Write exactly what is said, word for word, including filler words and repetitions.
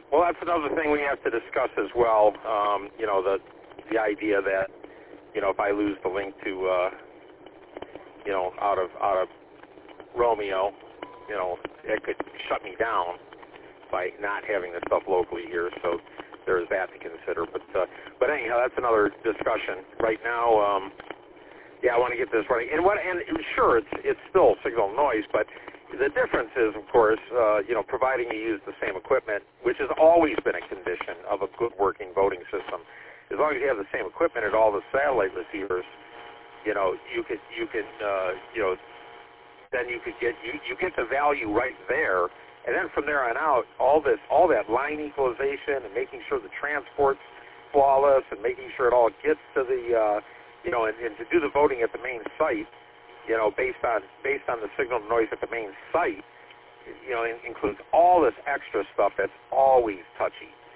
Well, that's another thing we have to discuss as well. Um, you know, the the idea that, you know, if I lose the link to, uh, you know, out of out of Romeo, you know, it could shut me down by not having the stuff locally here. So there is that to consider. But uh, but anyhow, that's another discussion. Right now, um, yeah, I want to get this running. And what? And sure, it's it's still signal noise, but the difference is, of course, uh, you know, providing you use the same equipment, which has always been a condition of a good working voting system. As long as you have the same equipment at all the satellite receivers, you know, you could you could uh, you know, then you could get you, you get the value right there, and then from there on out, all this all that line equalization and making sure the transport's flawless and making sure it all gets to the uh, you know, and, and to do the voting at the main site, you know, based on based on the signal noise at the main site, you know, it includes all this extra stuff that's always touchy.